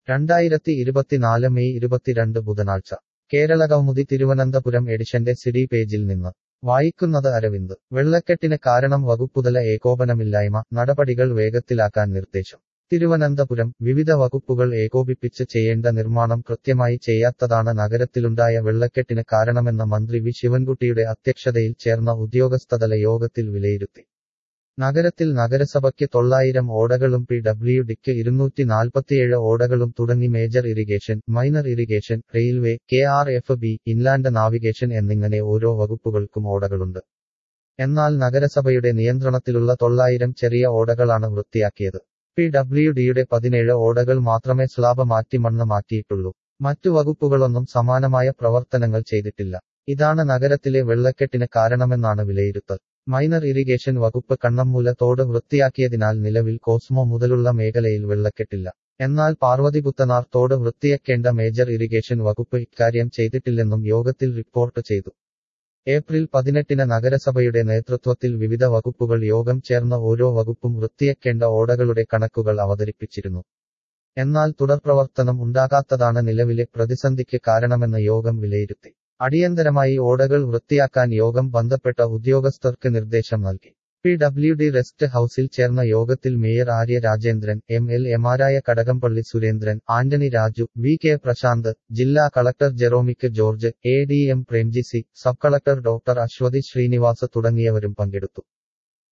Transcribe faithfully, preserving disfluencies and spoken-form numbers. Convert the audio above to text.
രണ്ടായിരത്തി ഇരുപത്തിനാല് മെയ് ഇരുപത്തിരണ്ട് ബുധനാഴ്ച കേരള കൗമുദി തിരുവനന്തപുരം എഡിഷന്റെ സിഡി പേജിൽ നിന്ന് വായിക്കുന്നത് അരവിന്ദ് വെള്ളക്കെട്ടിന് കാരണം വകുപ്പുതല ഏകോപനമില്ലായ്മ നടപടികൾ വേഗത്തിലാക്കാൻ നിർദ്ദേശം തിരുവനന്തപുരം വിവിധ വകുപ്പുകൾ ഏകോപിപ്പിച്ച് ചെയ്യേണ്ട നിർമ്മാണം കൃത്യമായി ചെയ്യാത്തതാണ് നഗരത്തിലുണ്ടായ വെള്ളക്കെട്ടിന് കാരണമെന്ന മന്ത്രി വി ശിവൻകുട്ടിയുടെ അധ്യക്ഷതയിൽ ചേർന്ന ഉദ്യോഗസ്ഥതല യോഗത്തിൽ വിലയിരുത്തി നഗരത്തിൽ നഗരസഭയ്ക്ക് തൊള്ളായിരം ഓടകളും പി ഡബ്ല്യു ഡിക്ക് ഇരുന്നൂറ്റി നാൽപ്പത്തിയേഴ് ഓടകളും തുടങ്ങി major irrigation minor irrigation railway K R F B inland navigation എന്നിങ്ങനെ ഓരോ വകുപ്പുകൾക്കും ഓടകളുണ്ട് എന്നാൽ നഗരസഭയുടെ നിയന്ത്രണത്തിലുള്ള തൊള്ളായിരം ചെറിയ ഓടകളാണ് വൃത്തിയാക്കിയത് പി ഡബ്ല്യു ഡിയുടെ പതിനേഴ് ഓടകൾ മാത്രമേ സ്ലാബ് മാറ്റി മണ്ണ് മാറ്റിയിട്ടുള്ളൂ മറ്റു വകുപ്പുകളൊന്നും സമാനമായ പ്രവർത്തനങ്ങൾ ചെയ്തിട്ടില്ല ഇതാണ് നഗരത്തിലെ വെള്ളക്കെട്ടിന് കാരണമെന്നാണ് വിലയിരുത്തൽ മൈനർ ഇറിഗേഷൻ വകുപ്പ് കണ്ണമ്മൂല തോട് വൃത്തിയാക്കിയതിനാൽ നിലവിൽ കോസ്മോ മുതലുള്ള മേഖലയിൽ വെള്ളക്കെട്ടില്ല എന്നാൽ പാർവതിപുത്തനാർ തോട് വൃത്തിയാക്കേണ്ട മേജർ ഇറിഗേഷൻ വകുപ്പ് ഇക്കാര്യം ചെയ്തിട്ടില്ലെന്നും യോഗത്തിൽ റിപ്പോർട്ട് ചെയ്തു ഏപ്രിൽ പതിനെട്ടിന് നഗരസഭയുടെ നേതൃത്വത്തിൽ വിവിധ വകുപ്പുകൾ യോഗം ചേർന്ന ഓരോ വകുപ്പും വൃത്തിയാക്കേണ്ട ഓടകളുടെ കണക്കുകൾ അവതരിപ്പിച്ചിരുന്നു എന്നാൽ തുടർപ്രവർത്തനം ഉണ്ടാകാത്തതാണ് നിലവിലെ പ്രതിസന്ധിക്ക് കാരണമെന്ന് യോഗം വിലയിരുത്തി അടിയന്തരമായി ഓടകൾ വൃത്തിയാക്കാൻ യോഗം ബന്ധപ്പെട്ട ഉദ്യോഗസ്ഥർക്ക് നിർദ്ദേശം നൽകി പി ഡബ്ല്യു ഡി റെസ്റ്റ് ഹൌസിൽ ചേർന്ന യോഗത്തിൽ mayor Arya Rajendran M L എമാരായ കടകംപള്ളി സുരേന്ദ്രൻ ആന്റണി രാജു വി കെ പ്രശാന്ത് ജില്ലാ collector Jeromic George A D M Premji C sub collector doctor Aswathy Srinivas തുടങ്ങിയവരും പങ്കെടുത്തു